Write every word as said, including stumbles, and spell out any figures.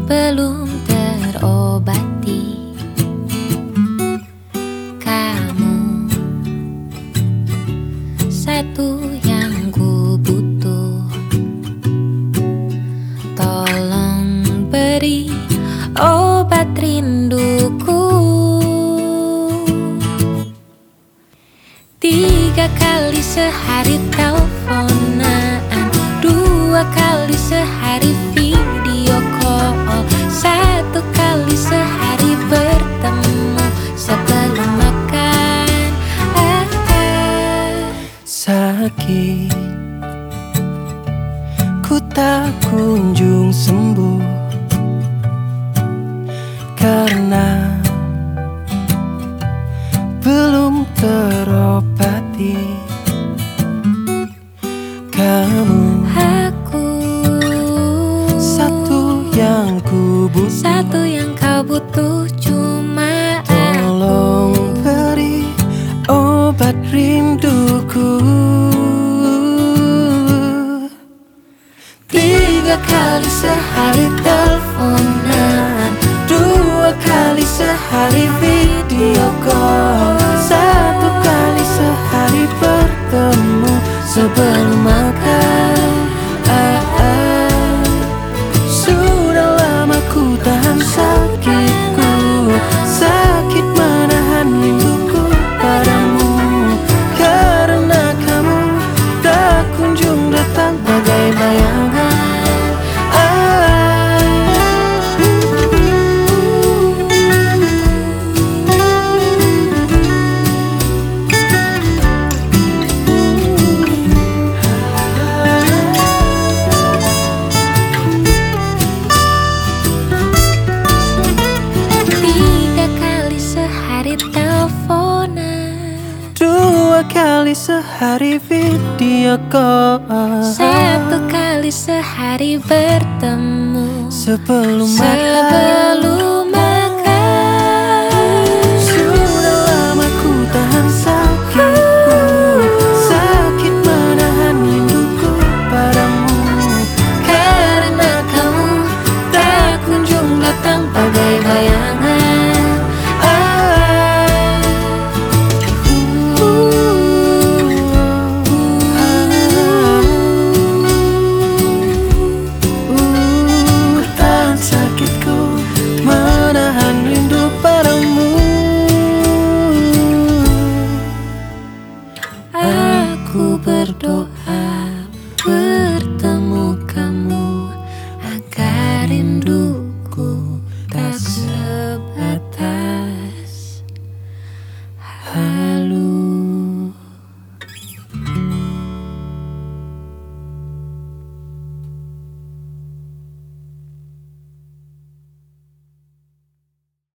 sebelum terobati. Kamu satu yang ku butuh, tolong beri obat rinduku. Tiga kali sehari teleponan, dua kali sehari video call, satu kali sehari bertemu sebelum makan. ah, ah. Sakit, ku tak kunjung sembuh karena belum terobati. Kamu Aku satu yang ku butuh, satu yang kau butuh, cuma tolong beri obat rinduku. Tiga kali sehari teleponan, dua kali sehari video call, satu kali sehari bertemu sebelum makan. ah, ah. Sudah lama ku tahan sakitku, sakit menahan rinduku padamu, karena kamu tak kunjung datang bagai bayangan. teleponan, Dua kali sehari video call, satu kali sehari bertemu sebelum makan. sebelum makan. Sudah lama ku tahan sakitku, sakit menahan rinduku padamu, Karena kamu tak kunjung datang bagai bayangan. Aku berdoa bertemu kamu agar rinduku tak sebatas